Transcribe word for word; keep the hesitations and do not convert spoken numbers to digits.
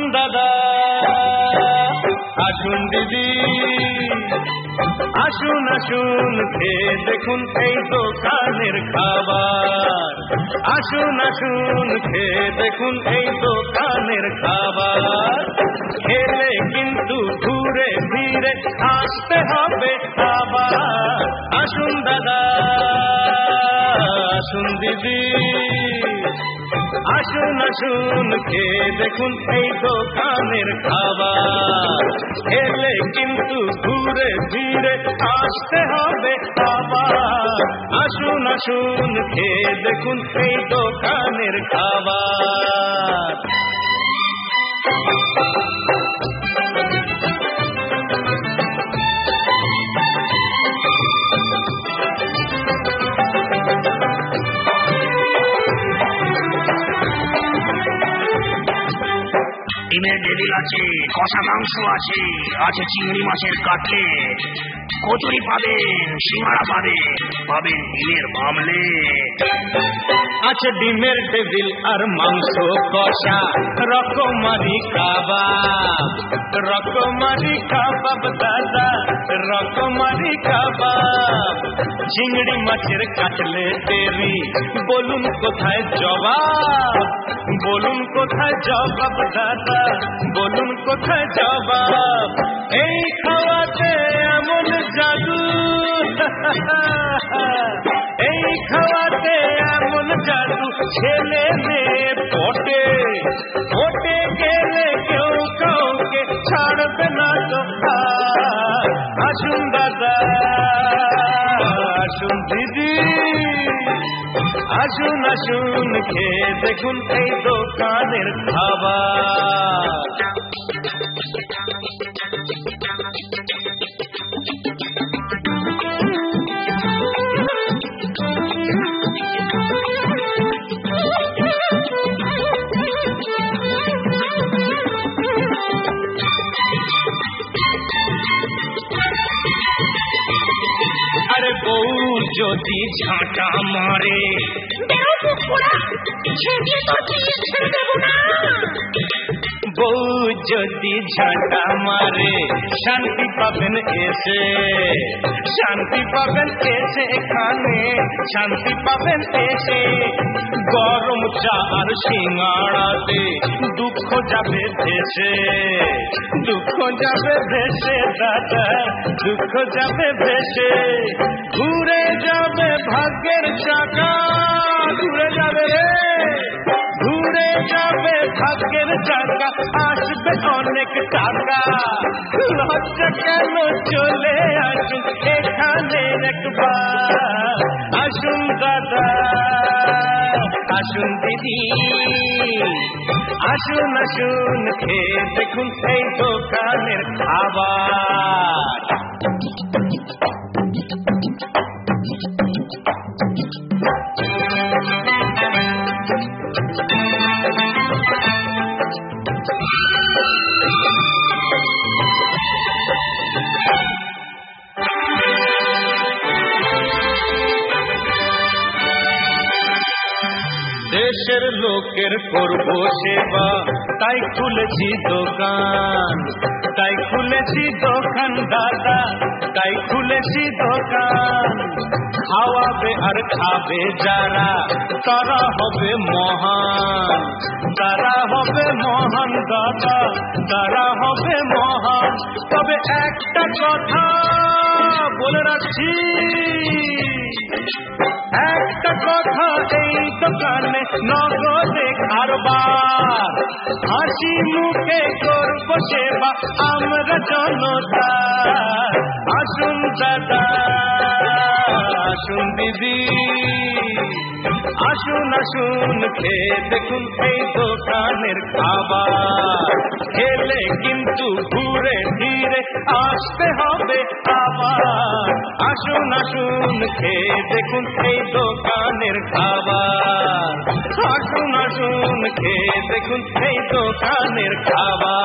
দাদা, আসুন দিদি, আসুন আসুন খেয়ে দেখুন এই দোকানের খাবার। আসুন আসুন খেয়ে দেখুন এই দোকানের খাবার। খেলে কিন্তু ঘুরে ফিরে আসতে হবে আবার। আসুন দাদা, আসুন দিদি, আসুন আসুন খেয়ে দেখুন এই দোকানের খাবার। খেলে কিন্তু ঘুরে ফিরে আসতে হবে আবার। আসুন আসুন খেয়ে দেখুন এই দোকানের খাবার। ডিমের টেবিল আছে, কষা মাংস আছে, আছে চিংড়ি মাছের কাটলেট, কচুরি পাবেন, সিঙ্গাড়া পাবেন, পাবেন ডিমের মামলেট। আছে ডিমের টেবিল আর মাংস কষা, রকমারি কাবাব, রকমারি কাবাব দাদা, রকমারি কাবাব। চিংড়ি মাছের কাটলেটেরি বলুন কোথায় জবাব, বলুন কোথায় জবাব দাদা, বলুন কোথায় জবাব। এই খাওয়াতে এমন জাদু, এই খাওয়াতে এমন জাদু, ছেলে মেয়ে পটে পটে গেলে কেউ কাউকে ছাড়বে না তো। আসুন দাদা, আসুন দিদি, আসুন আসুন খেয়ে দেখুন এই দোকানের খাবার। আরে বউ যদি ঝাঁটা মারে, বউ যদি ঝাঁটা মারে, শান্তি পাবেন এসে, শান্তি পাবেন এসে এখানে, শান্তি পাবেন এসে। গরম চা আর সিঙ্গাড়াতে দুঃখ যাবে ভেসে, দুঃখ যাবে ভেসে দাদা, দুঃখ যাবে ভেসে। ঘুরে যাবে ভাগ্যের চাকা, ঘুরে যাবে রে, ঘুরে যাবে ভাগ্যের চাকা, আসবে অনেক টাকা। লজ্জা কেন, চলে আসুন এখানে একবার। আসুন দাদা, আসুন দিদি, আসুন আসুন খেয়ে দেখুন এই দোকানের খাবার। দেশের লোকের করবো সেবা, তাই খুলেছি দোকান, তাই খুলেছি দোকান দাদা, তাই খুলেছি দোকান। খাওয়াবে আর খাবে যারা, তারা হবে মহান, তারা হবে মহান দাদা, তারা হবে মহান। তবে একটা কথা বলে রাখছি, একটা কথা, এই দোকানে নগদে কারবার। হাসি মুখে করবো সেবা আমরা জনতা। আসুন দাদা, আসুন দিদি, আসুন আসুন খেয়ে দেখুন এই দোকানের খাবার। খেলে কিন্তু ঘুরে ফিরে আসতে হবে আবার। আসুন আসুন খেয়ে দেখুন এই দোকানের খাবার। আসুন আসুন খেয়ে দেখুন এই দোকানের খাবার।